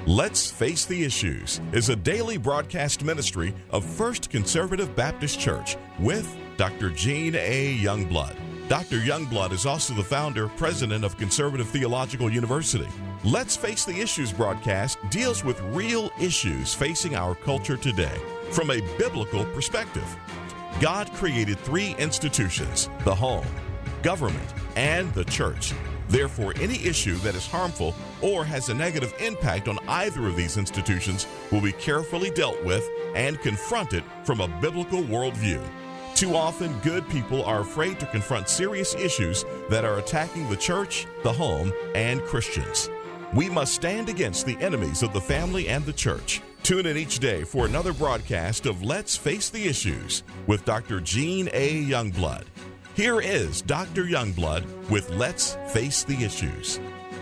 Let's Face the Issues is a daily broadcast ministry of First Conservative Baptist Church with Dr. Gene A. Youngblood. Dr. Youngblood is also the founder, president of Conservative Theological University. Let's Face the Issues broadcast deals with real issues facing our culture today from a biblical perspective. God created three institutions: the home, government, and the church. Therefore, any issue that is harmful or has a negative impact on either of these institutions will be carefully dealt with and confronted from a biblical worldview. Too often, good people are afraid to confront serious issues that are attacking the church, the home, and Christians. We must stand against the enemies of the family and the church. Tune in each day for another broadcast of Let's Face the Issues with Dr. Gene A. Youngblood. Here is Dr. Youngblood with Let's Face the Issues.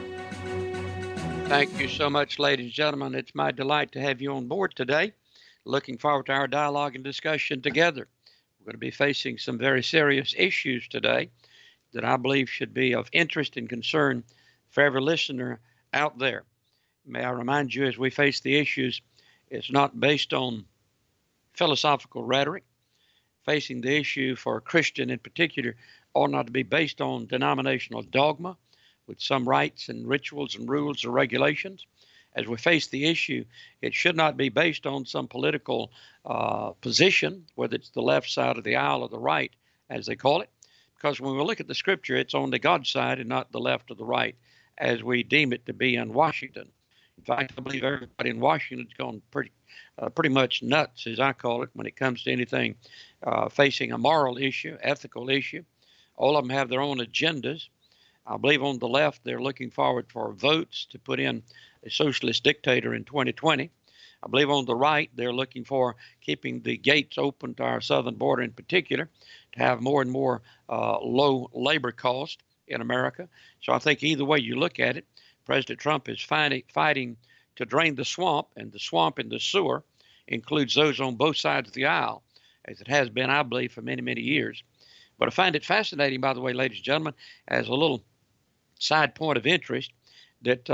Thank you so much, ladies and gentlemen. It's my delight to have you on board today. Looking forward to our dialogue and discussion together. We're going to be facing some very serious issues today that I believe should be of interest and concern for every listener out there. May I remind you, as we face the issues, it's not based on philosophical rhetoric. Facing the issue for a Christian in particular ought not to be based on denominational dogma with some rites and rituals and rules or regulations. As we face the issue, it should not be based on some political position, whether it's the left side of the aisle or the right, as they call it. Because when we look at the scripture, it's on the God side and not the left or the right, as we deem it to be in Washington. In fact, I believe everybody in Washington's gone pretty much nuts, as I call it, when it comes to anything facing a moral issue, ethical issue. All of them have their own agendas. I believe on the left, they're looking forward for votes to put in a socialist dictator in 2020. I believe on the right, they're looking for keeping the gates open to our southern border in particular, to have more and more low labor cost in America. So I think either way you look at it, President Trump is fighting to drain the swamp, and the swamp and the sewer includes those on both sides of the aisle, as it has been, I believe, for many, many years. But I find it fascinating, by the way, ladies and gentlemen, as a little side point of interest, that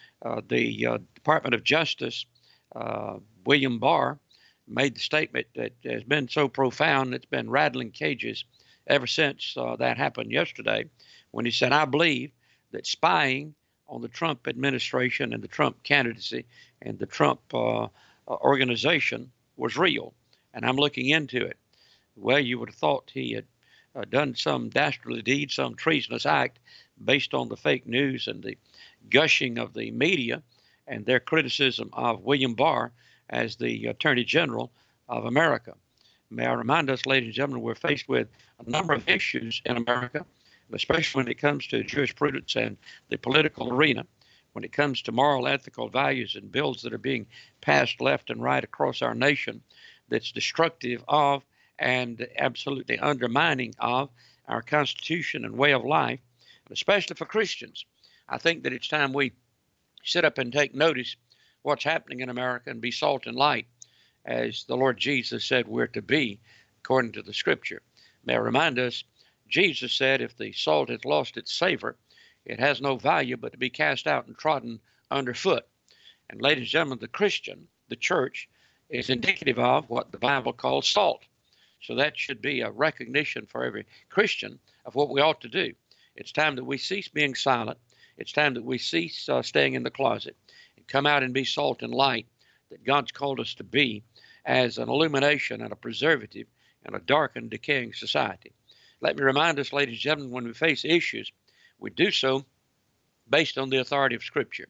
the Department of Justice, William Barr, made the statement that has been so profound, it's been rattling cages ever since that happened yesterday, when he said, I believe that spying on the Trump administration and the Trump candidacy and the Trump organization was real, and I'm looking into it. Well, you would have thought he had done some dastardly deed, some treasonous act based on the fake news and the gushing of the media and their criticism of William Barr as the Attorney General of America. May I remind us, ladies and gentlemen, we're faced with a number of issues in America, especially when it comes to jurisprudence and the political arena, when it comes to moral, ethical values and bills that are being passed left and right across our nation, that's destructive of and absolutely undermining of our Constitution and way of life, especially for Christians. I think that it's time we sit up and take notice what's happening in America and be salt and light, as the Lord Jesus said we're to be, according to the Scripture. May I remind us, Jesus said, if the salt has lost its savor, it has no value but to be cast out and trodden underfoot. And ladies and gentlemen, the Christian, the church, is indicative of what the Bible calls salt. So that should be a recognition for every Christian of what we ought to do. It's time that we cease being silent. It's time that we cease staying in the closet and come out and be salt and light that God's called us to be as an illumination and a preservative in a dark and decaying society. Let me remind us, ladies and gentlemen, when we face issues, we do so based on the authority of Scripture.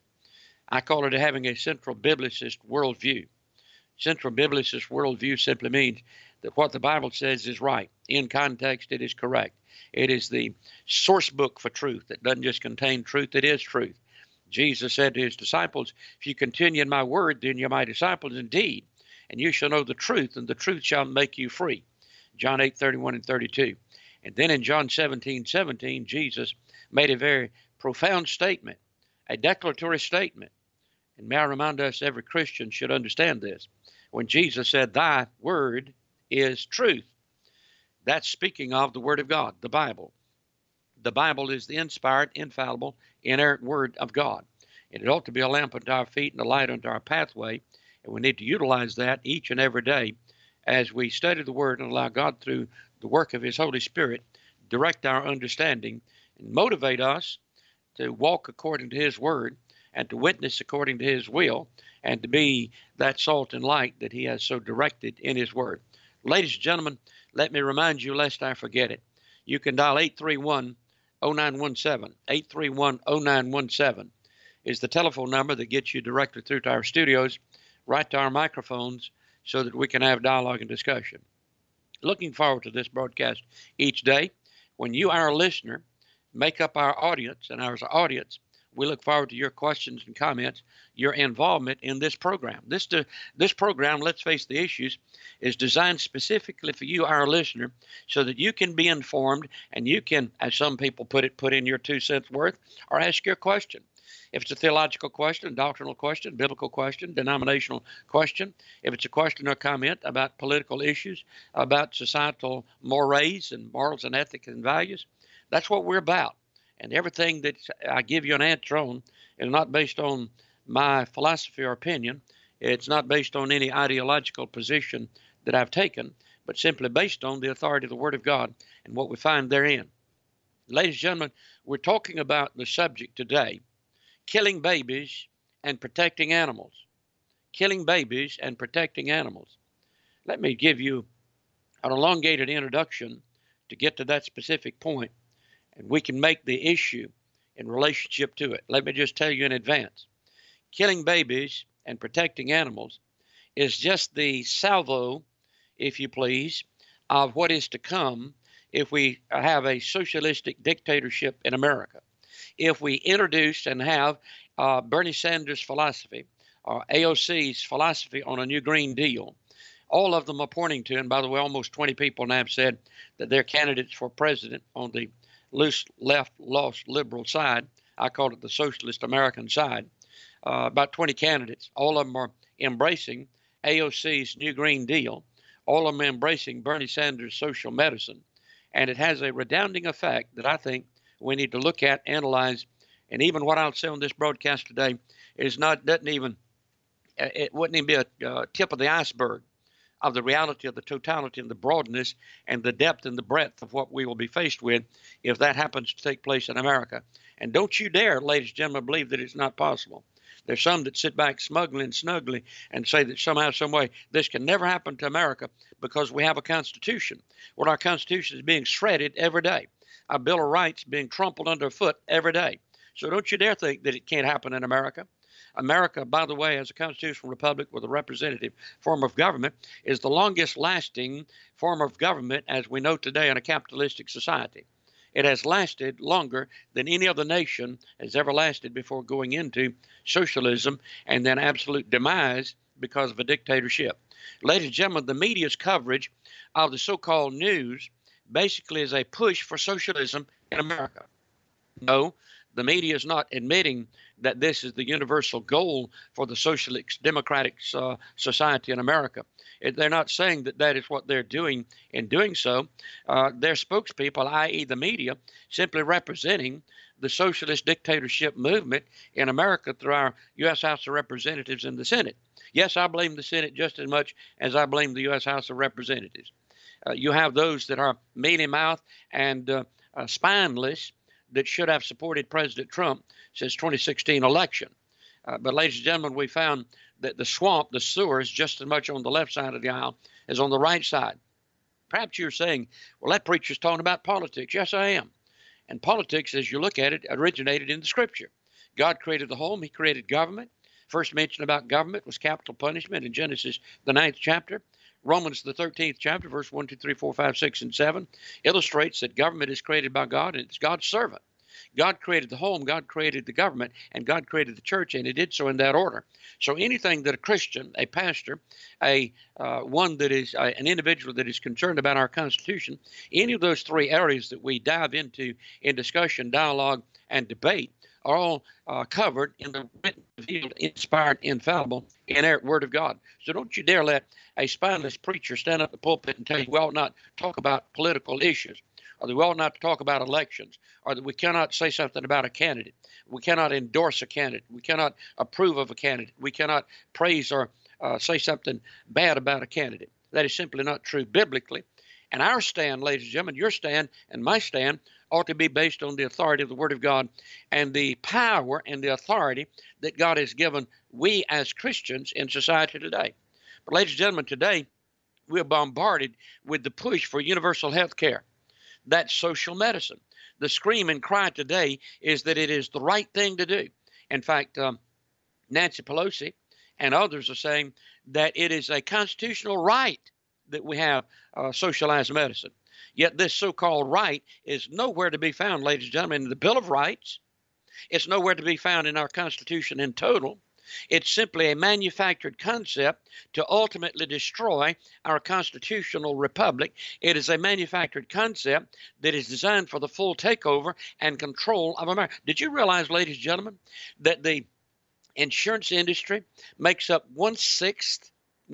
I call it having a central biblicist worldview. Central biblicist worldview simply means that what the Bible says is right. In context, it is correct. It is the source book for truth. It doesn't just contain truth, it is truth. Jesus said to his disciples, if you continue in my word, then you're my disciples indeed, and you shall know the truth, and the truth shall make you free. John 8:31 and 32. And then in John 17:17, Jesus made a very profound statement, a declaratory statement. And may I remind us, every Christian should understand this. When Jesus said, thy word is truth, that's speaking of the Word of God, the Bible. The Bible is the inspired, infallible, inerrant Word of God. and it ought to be a lamp unto our feet and a light unto our pathway. And we need to utilize that each and every day as we study the Word and allow God through the work of His Holy Spirit direct our understanding and motivate us to walk according to His Word and to witness according to His will and to be that salt and light that He has so directed in His Word. Ladies and gentlemen, let me remind you, lest I forget it, you can dial 831-0917. 831-0917 is the telephone number that gets you directly through to our studios, right to our microphones, so that we can have dialogue and discussion. Looking forward to this broadcast each day. When you, our listener, make up our audience, and our audience, we look forward to your questions and comments, your involvement in this program. This program, let's face the issues, is designed specifically for you, our listener, so that you can be informed and you can, as some people put it, put in your 2 cents worth or ask your question. If it's a theological question, doctrinal question, biblical question, denominational question, if it's a question or comment about political issues, about societal mores and morals and ethics and values, that's what we're about. And everything that I give you an answer on is not based on my philosophy or opinion. It's not based on any ideological position that I've taken, but simply based on the authority of the Word of God and what we find therein. Ladies and gentlemen, we're talking about the subject today, killing babies and protecting animals. Killing babies and protecting animals. Let me give you an elongated introduction to get to that specific point, and we can make the issue in relationship to it. Let me just tell you in advance. Killing babies and protecting animals is just the salvo, if you please, of what is to come if we have a socialistic dictatorship in America. If we introduce and have Bernie Sanders' philosophy, or AOC's philosophy on a new Green Deal, all of them are pointing to, and by the way, almost 20 people now have said that they're candidates for president on the loose left, lost liberal side. I call it the socialist American side. About 20 candidates. All of them are embracing AOC's new Green Deal. All of them are embracing Bernie Sanders' social medicine. And it has a redounding effect that I think we need to look at, analyze, and even what I'll say on this broadcast today is it wouldn't even be a tip of the iceberg of the reality of the totality and the broadness and the depth and the breadth of what we will be faced with if that happens to take place in America. And don't you dare, ladies and gentlemen, believe that it's not possible. There's some that sit back smugly and snugly and say that somehow, some way, this can never happen to America because we have a Constitution. Well, our Constitution is being shredded every day. Our Bill of Rights being trampled underfoot every day. So don't you dare think that it can't happen in America. America, by the way, as a constitutional republic with a representative form of government, is the longest lasting form of government as we know today in a capitalistic society. It has lasted longer than any other nation has ever lasted before going into socialism and then absolute demise because of a dictatorship. Ladies and gentlemen, the media's coverage of the so-called news basically is a push for socialism in America. No, the media is not admitting that this is the universal goal for the socialist democratic society in America. They're not saying that that is what they're doing in doing so. Their spokespeople, i.e. the media, simply representing the socialist dictatorship movement in America through our U.S. House of Representatives and the Senate. Yes, I blame the Senate just as much as I blame the U.S. House of Representatives. You have those that are mealy-mouthed and spineless that should have supported President Trump since 2016 election. But ladies and gentlemen, we found that the swamp, the sewer, is just as much on the left side of the aisle as on the right side. Perhaps you're saying, well, that preacher's talking about politics. Yes, I am. And politics, as you look at it, originated in the Scripture. God created the home. He created government. First mention about government was capital punishment in Genesis, the 9th chapter. Romans, the 13th chapter, verse 1, 2, 3, 4, 5, 6, and 7, illustrates that government is created by God and it's God's servant. God created the home, God created the government, and God created the church, and He did so in that order. So anything that a Christian, a pastor, one that is an individual that is concerned about our Constitution, any of those three areas that we dive into in discussion, dialogue, and debate are all covered in the written, revealed, inspired, infallible, inerrant Word of God. So don't you dare let a spineless preacher stand up in the pulpit and tell you we ought not talk about political issues, or that we ought not to talk about elections, or that we cannot say something about a candidate. We cannot endorse a candidate. We cannot approve of a candidate. We cannot praise or say something bad about a candidate. That is simply not true biblically. And our stand, ladies and gentlemen, your stand and my stand ought to be based on the authority of the Word of God and the power and the authority that God has given we as Christians in society today. But ladies and gentlemen, today we're bombarded with the push for universal health care. That's social medicine. The scream and cry today is that it is the right thing to do. In fact, Nancy Pelosi and others are saying that it is a constitutional right that we have socialized medicine. Yet this so-called right is nowhere to be found, ladies and gentlemen, in the Bill of Rights. It's nowhere to be found in our Constitution in total. It's simply a manufactured concept to ultimately destroy our constitutional republic. It is a manufactured concept that is designed for the full takeover and control of America. Did you realize, ladies and gentlemen, that the insurance industry makes up one-sixth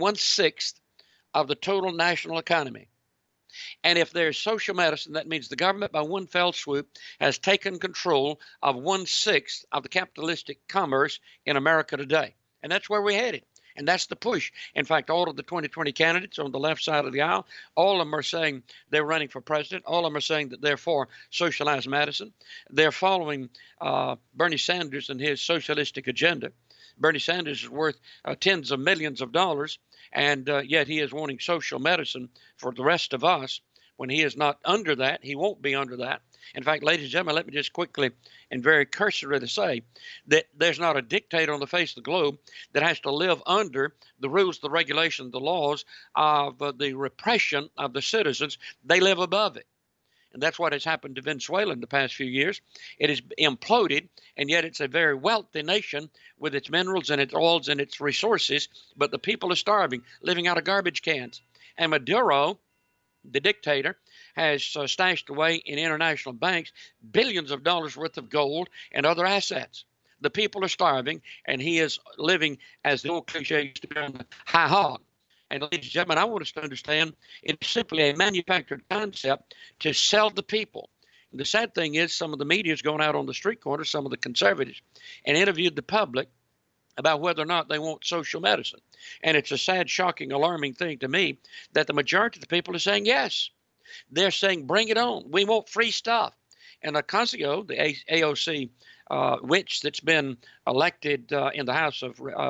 of the total national economy? And if there's social medicine, that means the government by one fell swoop has taken control of one-sixth of the capitalistic commerce in America today. And that's where we're headed. And that's the push. In fact, all of the 2020 candidates on the left side of the aisle, all of them are saying they're running for president. All of them are saying that they're for socialized medicine. They're following Bernie Sanders and his socialistic agenda. Bernie Sanders is worth tens of millions of dollars, and yet he is wanting social medicine for the rest of us. When he is not under that, he won't be under that. In fact, ladies and gentlemen, let me just quickly and very cursorily say that there's not a dictator on the face of the globe that has to live under the rules, the regulations, the laws of the repression of the citizens. They live above it. And that's what has happened to Venezuela in the past few years. It has imploded, and yet it's a very wealthy nation with its minerals and its oils and its resources, but the people are starving, living out of garbage cans. And Maduro, the dictator, has stashed away in international banks billions of dollars worth of gold and other assets. The people are starving, and he is living, as the old cliche used to be, on the high hog. And ladies and gentlemen, I want us to understand it's simply a manufactured concept to sell the people. And the sad thing is some of the media has gone out on the street corners, some of the conservatives, and interviewed the public about whether or not they want social medicine. And it's a sad, shocking, alarming thing to me that the majority of the people are saying yes. They're saying, bring it on. We want free stuff. And Ocasio, the AOC witch that's been elected in the House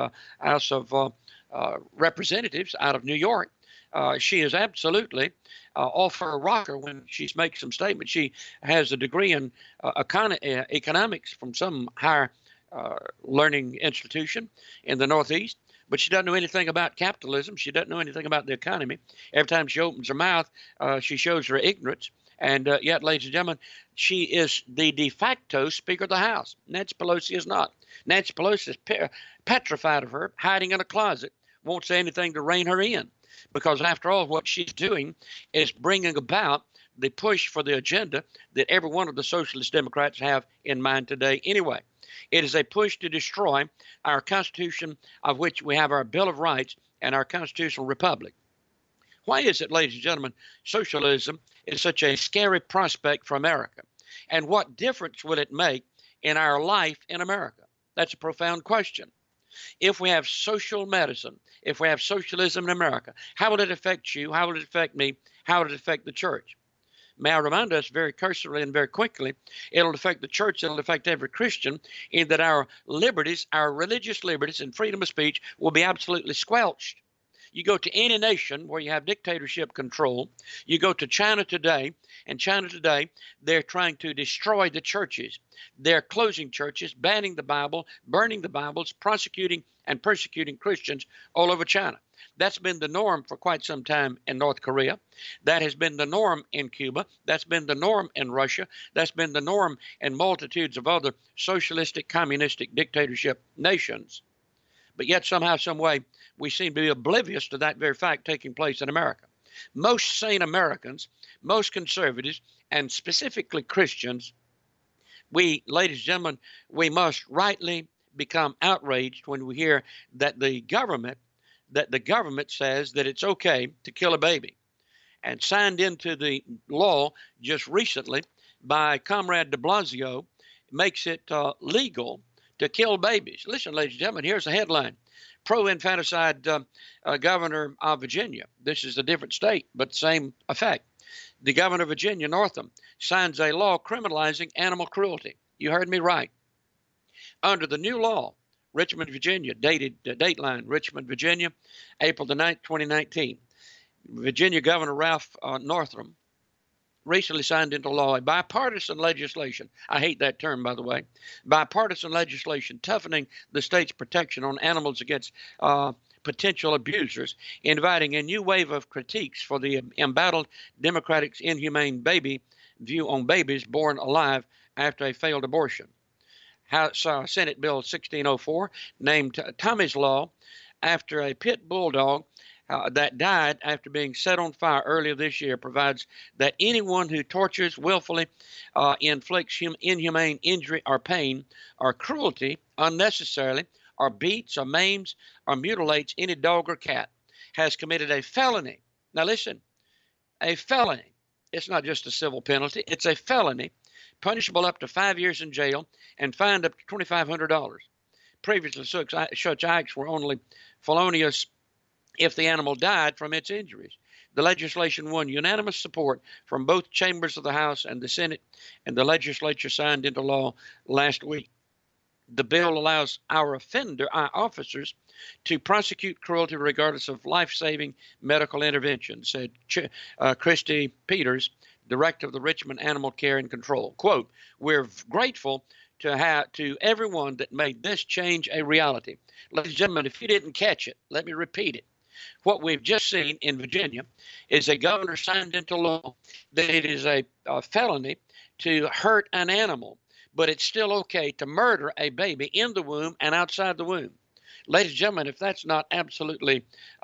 of Representatives out of New York, she is absolutely off her rocker when she makes some statements. She has a degree in economics from some higher learning institution in the Northeast, but she doesn't know anything about capitalism. She doesn't know anything about the economy. Every time she opens her mouth, she shows her ignorance. And yet, ladies and gentlemen, she is the de facto Speaker of the House. Nancy Pelosi is not. Nancy Pelosi is petrified of her, hiding in a closet, won't say anything to rein her in. Because after all, what she's doing is bringing about the push for the agenda that every one of the socialist Democrats have in mind today anyway. It is a push to destroy our Constitution, of which we have our Bill of Rights and our constitutional republic. Why is it, ladies and gentlemen, socialism is such a scary prospect for America? And what difference will it make in our life in America? That's a profound question. If we have social medicine, if we have socialism in America, how will it affect you? How will it affect me? How will it affect the church? May I remind us very cursorily and very quickly, it'll affect the church, it'll affect every Christian, in that our liberties, our religious liberties and freedom of speech will be absolutely squelched. You go to any nation where you have dictatorship control, you go to China today, and China today, they're trying to destroy the churches. They're closing churches, banning the Bible, burning the Bibles, prosecuting and persecuting Christians all over China. That's been the norm for quite some time in North Korea. That has been the norm in Cuba. That's been the norm in Russia. That's been the norm in multitudes of other socialistic, communistic dictatorship nations. But yet somehow, some way, we seem to be oblivious to that very fact taking place in America. Most sane Americans, most conservatives, and specifically Christians, we, ladies and gentlemen, we must rightly become outraged when we hear that the government says that it's okay to kill a baby. and signed into the law just recently by Comrade de Blasio makes it legal to kill babies. Listen, ladies and gentlemen, here's a headline. Pro-infanticide governor of Virginia. This is a different state, but same effect. The governor of Virginia, Northam, signs a law criminalizing animal cruelty. You heard me right. Under the new law, Richmond, Virginia, dateline, Richmond, Virginia, April the 9th, 2019. Virginia Governor Ralph Northam recently signed into law a bipartisan legislation. I hate that term, by the way. Bipartisan legislation toughening the state's protection on animals against potential abusers, inviting a new wave of critiques for the embattled Democratic inhumane baby view on babies born alive after a failed abortion. House Senate Bill 1604, named Tommy's Law, after a pit bulldog that died after being set on fire earlier this year, provides that anyone who tortures, willfully inflicts inhumane injury or pain or cruelty unnecessarily, or beats or maims or mutilates any dog or cat has committed a felony. Now listen, a felony. It's not just a civil penalty. It's a felony, punishable up to 5 years in jail and fined up to $2,500. Previously, such acts were only felonious if the animal died from its injuries. The legislation won unanimous support from both chambers of the House and the Senate, and the legislature signed into law last week. The bill allows our officers to prosecute cruelty regardless of life-saving medical intervention, said Christy Peters, director of the Richmond Animal Care and Control. Quote, "We're grateful to everyone that made this change a reality." Ladies and gentlemen, if you didn't catch it, let me repeat it. What we've just seen in Virginia is a governor signed into law that it is a felony to hurt an animal, but it's still okay to murder a baby in the womb and outside the womb. Ladies and gentlemen, if that's not absolutely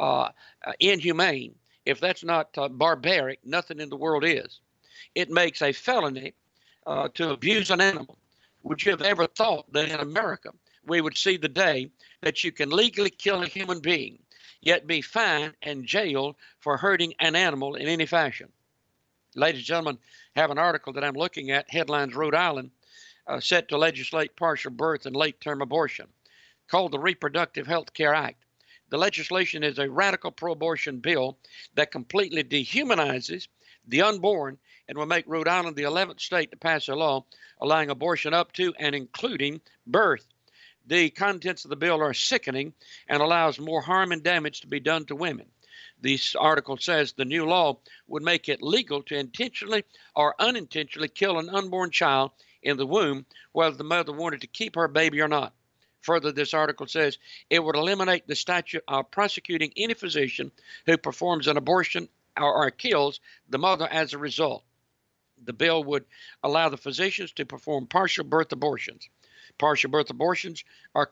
inhumane, if that's not barbaric, nothing in the world is. It makes a felony to abuse an animal. Would you have ever thought that in America we would see the day that you can legally kill a human being, yet be fined and jailed for hurting an animal in any fashion? Ladies and gentlemen, I have an article that I'm looking at, headlines Rhode Island, set to legislate partial birth and late-term abortion, called the Reproductive Health Care Act. The legislation is a radical pro-abortion bill that completely dehumanizes the unborn and will make Rhode Island the 11th state to pass a law allowing abortion up to and including birth. The contents of the bill are sickening and allows more harm and damage to be done to women. This article says the new law would make it legal to intentionally or unintentionally kill an unborn child in the womb, whether the mother wanted to keep her baby or not. Further, this article says it would eliminate the statute of prosecuting any physician who performs an abortion or kills the mother as a result. The bill would allow the physicians to perform partial birth abortions. Partial birth abortions are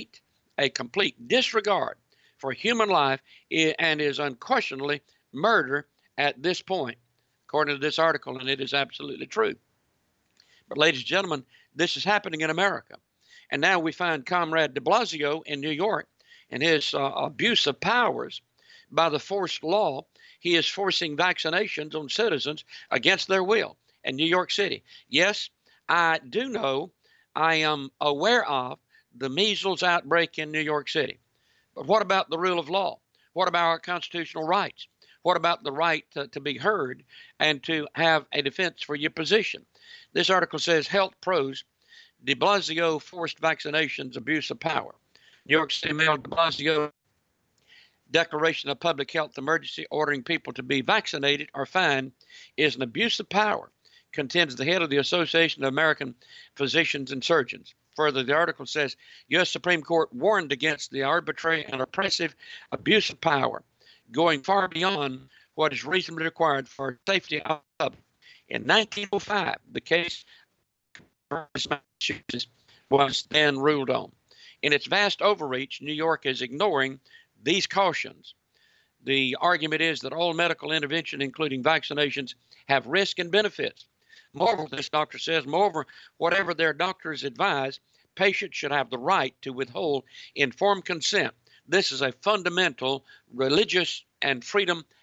a complete disregard for human life and is unquestionably murder at this point, according to this article, and it is absolutely true. But ladies and gentlemen, this is happening in America. And now we find Comrade de Blasio in New York and his abuse of powers by the forced law. He is forcing vaccinations on citizens against their will in New York City. Yes, I do know, I am aware of the measles outbreak in New York City. But what about the rule of law? What about our constitutional rights? What about the right to be heard and to have a defense for your position? This article says health pros, de Blasio forced vaccinations, abuse of power. New York City Mayor de Blasio declaration of public health emergency ordering people to be vaccinated or fined is an abuse of power, contends the head of the Association of American Physicians and Surgeons. Further, the article says U.S. Supreme Court warned against the arbitrary and oppressive abuse of power, going far beyond what is reasonably required for safety of the public. In 1905, the case Massachusetts was then ruled on. In its vast overreach, New York is ignoring these cautions. The argument is that all medical intervention, including vaccinations, have risk and benefits. Moreover, this doctor says, whatever their doctors advise, patients should have the right to withhold informed consent. This is a fundamental religious and freedom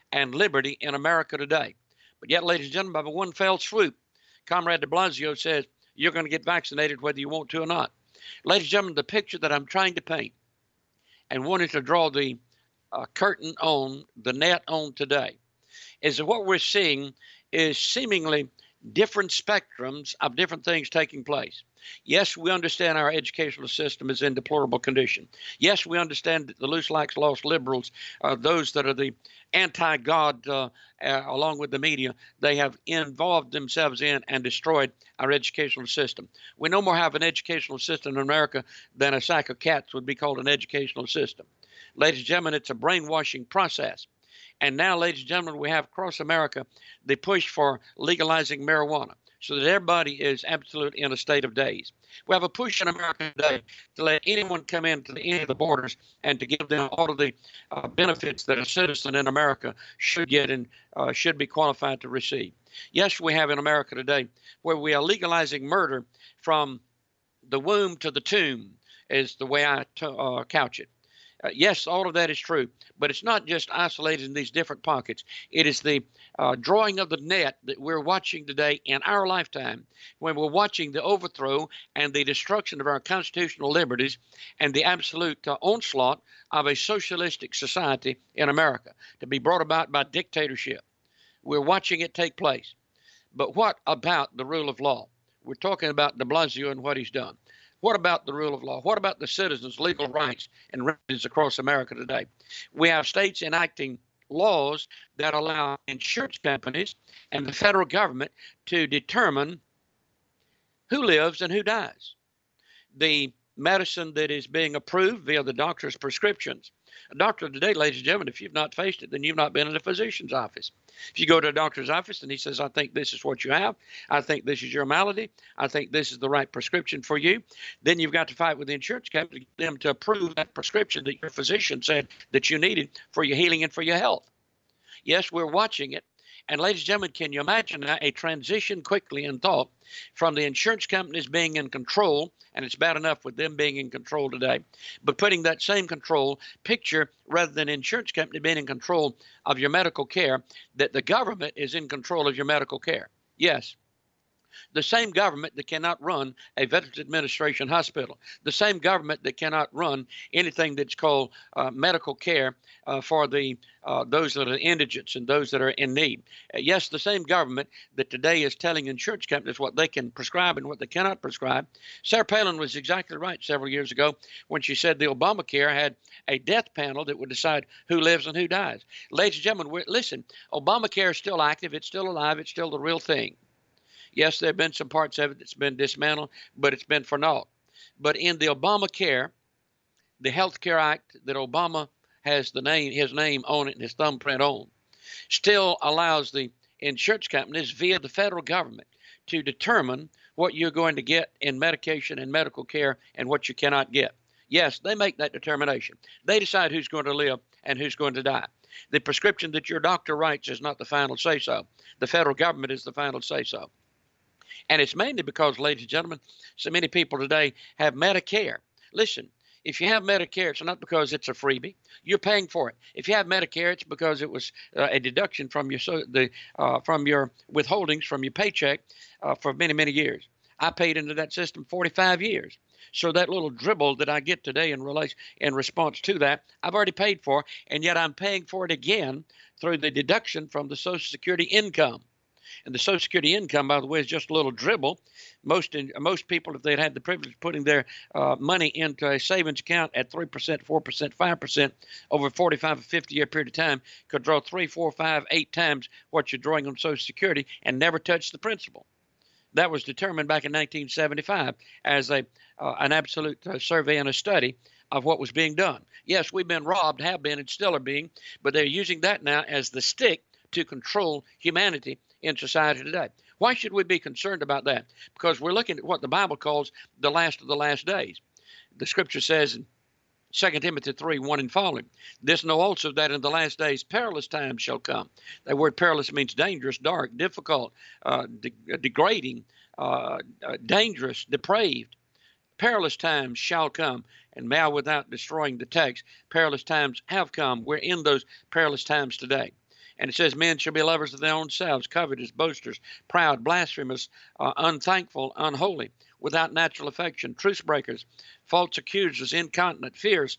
and liberty in America today. But yet, ladies and gentlemen, by one fell swoop, Comrade de Blasio says you're going to get vaccinated whether you want to or not. Ladies and gentlemen, the picture that I'm trying to paint and wanted to draw the curtain on, the net on today, is that what we're seeing is seemingly different spectrums of different things taking place. Yes, we understand our educational system is in deplorable condition. Yes, we understand that the loose likes lost liberals, those that are the anti-God, along with the media, they have involved themselves in and destroyed our educational system. We no more have an educational system in America than a sack of cats would be called an educational system. Ladies and gentlemen, it's a brainwashing process. And now, ladies and gentlemen, we have across America the push for legalizing marijuana so that everybody is absolutely in a state of daze. We have a push in America today to let anyone come into any of the borders and to give them all of the benefits that a citizen in America should get and should be qualified to receive. Yes, we have in America today where we are legalizing murder from the womb to the tomb is the way I couch it. Yes, all of that is true, but it's not just isolated in these different pockets. It is the drawing of the net that we're watching today in our lifetime when we're watching the overthrow and the destruction of our constitutional liberties and the absolute onslaught of a socialistic society in America to be brought about by dictatorship. We're watching it take place. But what about the rule of law? We're talking about de Blasio and what he's done. What about the rule of law? What about the citizens' legal rights and remedies across America today? We have states enacting laws that allow insurance companies and the federal government to determine who lives and who dies. The medicine that is being approved via the doctor's prescriptions. A doctor today, ladies and gentlemen, if you've not faced it, then you've not been in a physician's office. If you go to a doctor's office and he says, I think this is what you have, I think this is your malady, I think this is the right prescription for you, then you've got to fight with the insurance company to get them to approve that prescription that your physician said that you needed for your healing and for your health. Yes, we're watching it. And ladies and gentlemen, can you imagine a transition quickly in thought from the insurance companies being in control, and it's bad enough with them being in control today, but putting that same control picture, rather than insurance company being in control of your medical care, that the government is in control of your medical care. Yes. The same government that cannot run a Veterans Administration hospital, the same government that cannot run anything that's called medical care for the those that are indigents and those that are in need. Yes, the same government that today is telling insurance companies what they can prescribe and what they cannot prescribe. Sarah Palin was exactly right several years ago when she said the Obamacare had a death panel that would decide who lives and who dies. Ladies and gentlemen, listen, Obamacare is still active. It's still alive. It's still the real thing. Yes, there have been some parts of it that's been dismantled, but it's been for naught. But in the Obamacare, the Health Care Act that Obama has his name on it and his thumbprint on, still allows the insurance companies via the federal government to determine what you're going to get in medication and medical care and what you cannot get. Yes, they make that determination. They decide who's going to live and who's going to die. The prescription that your doctor writes is not the final say-so. The federal government is the final say-so. And it's mainly because, ladies and gentlemen, so many people today have Medicare. Listen, if you have Medicare, it's not because it's a freebie. You're paying for it. If you have Medicare, it's because it was a deduction from your from your withholdings from your paycheck for many, many years. I paid into that system 45 years. So that little dribble that I get today in response to that, I've already paid for, and yet I'm paying for it again through the deduction from the Social Security income. And the Social Security income, by the way, is just a little dribble. Most people, if they'd had the privilege of putting their money into a savings account at 3%, 4%, 5% over a 45 or 50-year period of time, could draw 3, 4, 5, 8 times what you're drawing on Social Security and never touch the principal. That was determined back in 1975 as an absolute survey and a study of what was being done. Yes, we've been robbed, have been, and still are being, but they're using that now as the stick to control humanity in society today. Why should we be concerned about that? Because we're looking at what the Bible calls the last of the last days. The scripture says in 2 Timothy 3:1 and following, this know also that in the last days perilous times shall come. That word perilous means dangerous, dark, difficult, degrading, dangerous, depraved. Perilous times shall come. And now, without destroying the text, perilous times have come. We're in those perilous times today. And it says men shall be lovers of their own selves, covetous, boasters, proud, blasphemous, unthankful, unholy, without natural affection, truce breakers, false accusers, incontinent, fierce,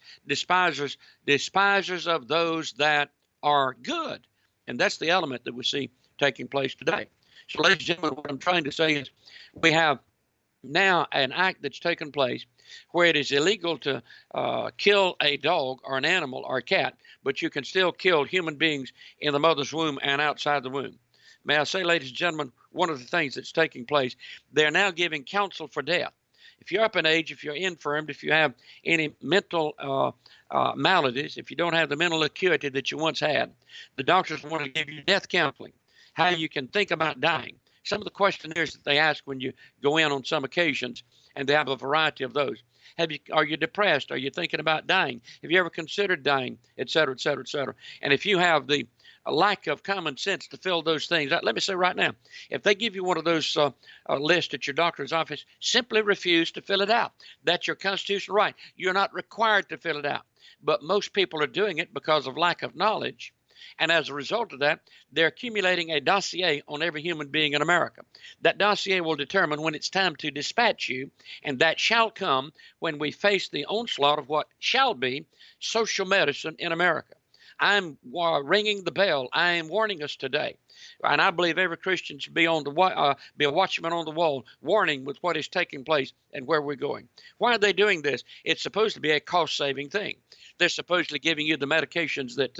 despisers of those that are good. And that's the element that we see taking place today. So, ladies and gentlemen, what I'm trying to say is we have now an act that's taken place where it is illegal to kill a dog or an animal or a cat, but you can still kill human beings in the mother's womb and outside the womb. May I say, ladies and gentlemen, one of the things that's taking place, they're now giving counsel for death. If you're up in age, if you're infirmed, if you have any mental maladies, if you don't have the mental acuity that you once had, the doctors want to give you death counseling, how you can think about dying. Some of the questionnaires that they ask when you go in on some occasions, and they have a variety of those. Are you depressed? Are you thinking about dying? Have you ever considered dying, et cetera, et cetera, et cetera? And if you have the lack of common sense to fill those things out, let me say right now, if they give you one of those lists at your doctor's office, simply refuse to fill it out. That's your constitutional right. You're not required to fill it out. But most people are doing it because of lack of knowledge. And as a result of that, they're accumulating a dossier on every human being in America. That dossier will determine when it's time to dispatch you, and that shall come when we face the onslaught of what shall be social medicine in America. I'm ringing the bell. I am warning us today. And I believe every Christian should be be a watchman on the wall, warning with what is taking place and where we're going. Why are they doing this? It's supposed to be a cost-saving thing. They're supposedly giving you the medications that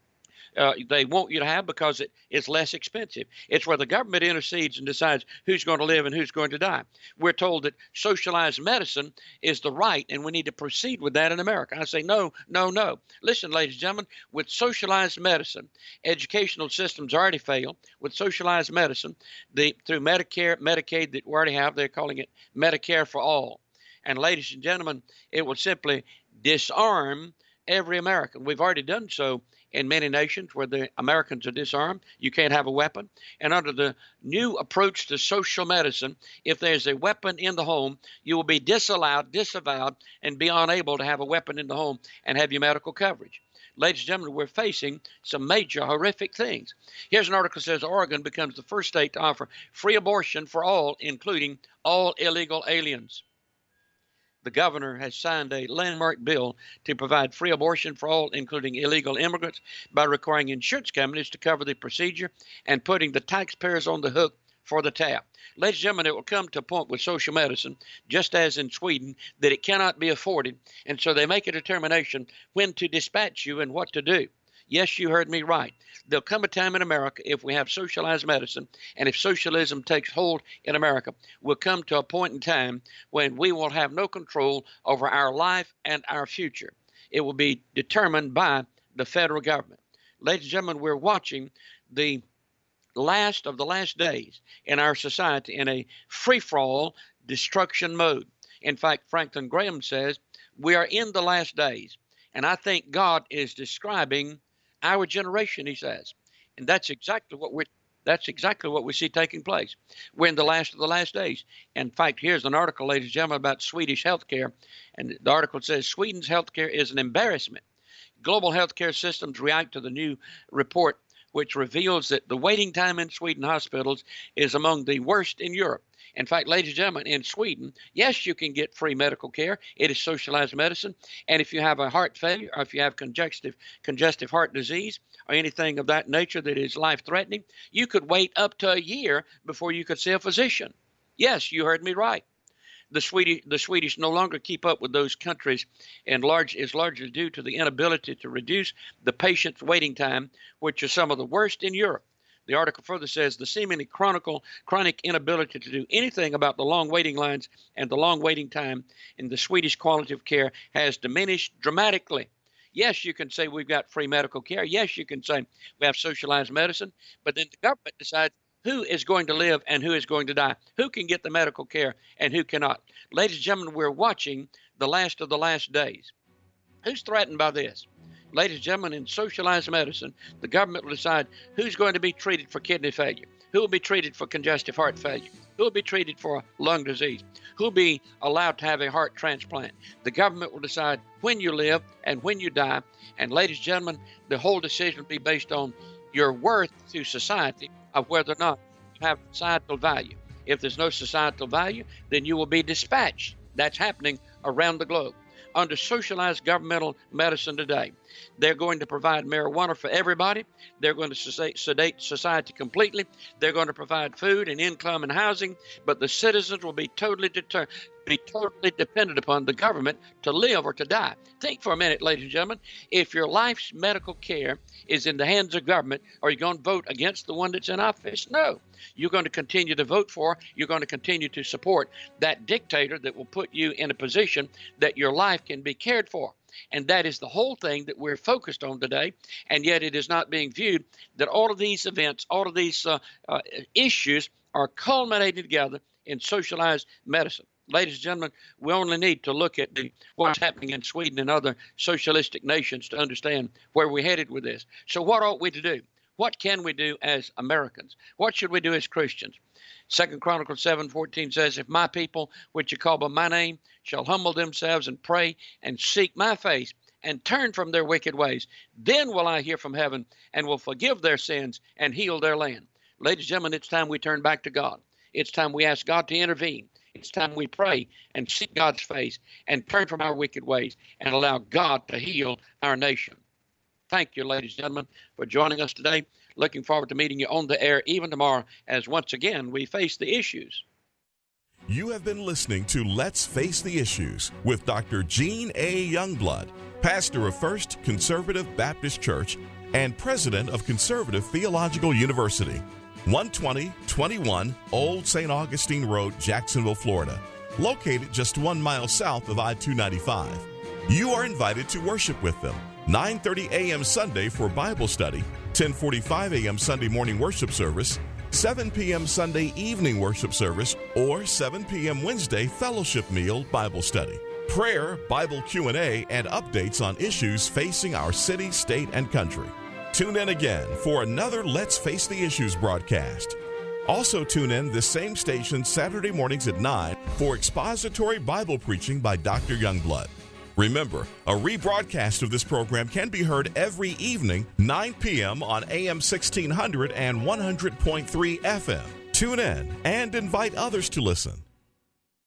they want you to have because it is less expensive. It's where the government intercedes and decides who's going to live and who's going to die. We're told that socialized medicine is the right, and we need to proceed with that in America. I say no, no, no. Listen, ladies and gentlemen, with socialized medicine, educational systems already fail. With socialized medicine, through Medicare, Medicaid that we already have, they're calling it Medicare for all. And ladies and gentlemen, it will simply disarm every American. We've already done so in many nations where the Americans are disarmed. You can't have a weapon. And under the new approach to social medicine, if there's a weapon in the home, you will be disavowed, and be unable to have a weapon in the home and have your medical coverage. Ladies and gentlemen, we're facing some major horrific things. Here's an article that says Oregon becomes the first state to offer free abortion for all, including all illegal aliens. The governor has signed a landmark bill to provide free abortion for all, including illegal immigrants, by requiring insurance companies to cover the procedure and putting the taxpayers on the hook for the tab. Ladies and gentlemen, it will come to a point with social medicine, just as in Sweden, that it cannot be afforded, and so they make a determination when to dispatch you and what to do. Yes, you heard me right. There'll come a time in America, if we have socialized medicine and if socialism takes hold in America, we'll come to a point in time when we will have no control over our life and our future. It will be determined by the federal government. Ladies and gentlemen, we're watching the last of the last days in our society in a free-for-all destruction mode. In fact, Franklin Graham says we are in the last days, and I think God is describing our generation, he says. And that's exactly what we see taking place. We're in the last of the last days. In fact, here's an article, ladies and gentlemen, about Swedish healthcare. And the article says Sweden's healthcare is an embarrassment. Global healthcare systems react to the new report, which reveals that the waiting time in Sweden hospitals is among the worst in Europe. In fact, ladies and gentlemen, in Sweden, yes, you can get free medical care. It is socialized medicine. And if you have a heart failure, or if you have congestive heart disease, or anything of that nature that is life-threatening, you could wait up to a year before you could see a physician. Yes, you heard me right. The Swedish no longer keep up with those countries, and is largely due to the inability to reduce the patient's waiting time, which is some of the worst in Europe. The article further says the seemingly chronic inability to do anything about the long waiting lines and the long waiting time in the Swedish quality of care has diminished dramatically. Yes, you can say we've got free medical care. Yes, you can say we have socialized medicine, but then the government decides who is going to live and who is going to die, who can get the medical care and who cannot. Ladies and gentlemen, we're watching the last of the last days. Who's threatened by this? Ladies and gentlemen, in socialized medicine, the government will decide who's going to be treated for kidney failure, who will be treated for congestive heart failure, who will be treated for lung disease, who will be allowed to have a heart transplant. The government will decide when you live and when you die. And ladies and gentlemen, the whole decision will be based on your worth to society of whether or not you have societal value. If there's no societal value, then you will be dispatched. That's happening around the globe. Under socialized governmental medicine today, they're going to provide marijuana for everybody. They're going to sedate society completely. They're going to provide food and income and housing, but the citizens will be totally dependent upon the government to live or to die. Think for a minute, ladies and gentlemen. If your life's medical care is in the hands of government, are you going to vote against the one that's in office? No. You're going to continue to vote for, you're going to continue to support that dictator that will put you in a position that your life can be cared for. And that is the whole thing that we're focused on today. And yet it is not being viewed that all of these events, all of these issues are culminating together in socialized medicine. Ladies and gentlemen, we only need to look at what's happening in Sweden and other socialistic nations to understand where we're headed with this. So what ought we to do? What can we do as Americans? What should we do as Christians? 2 Chronicles 7:14 says, if my people, which are called by my name, shall humble themselves and pray and seek my face and turn from their wicked ways, then will I hear from heaven and will forgive their sins and heal their land. Ladies and gentlemen, it's time we turn back to God. It's time we ask God to intervene. It's time we pray and seek God's face and turn from our wicked ways and allow God to heal our nation. Thank you, ladies and gentlemen, for joining us today. Looking forward to meeting you on the air even tomorrow as once again we face the issues. You have been listening to Let's Face the Issues with Dr. Gene A. Youngblood, pastor of First Conservative Baptist Church and president of Conservative Theological University, 12021 Old St. Augustine Road, Jacksonville, Florida, located just 1 mile south of I-295. You are invited to worship with them 9:30 a.m. Sunday for Bible study, 10:45 a.m. Sunday morning worship service, 7 p.m. Sunday evening worship service, or 7 p.m. Wednesday fellowship meal Bible study, prayer, Bible Q&A, and updates on issues facing our city, state, and country. Tune in again for another Let's Face the Issues broadcast. Also tune in this same station Saturday mornings at 9 for expository Bible preaching by Dr. Youngblood. Remember, a rebroadcast of this program can be heard every evening, 9 p.m. on AM 1600 and 100.3 FM. Tune in and invite others to listen.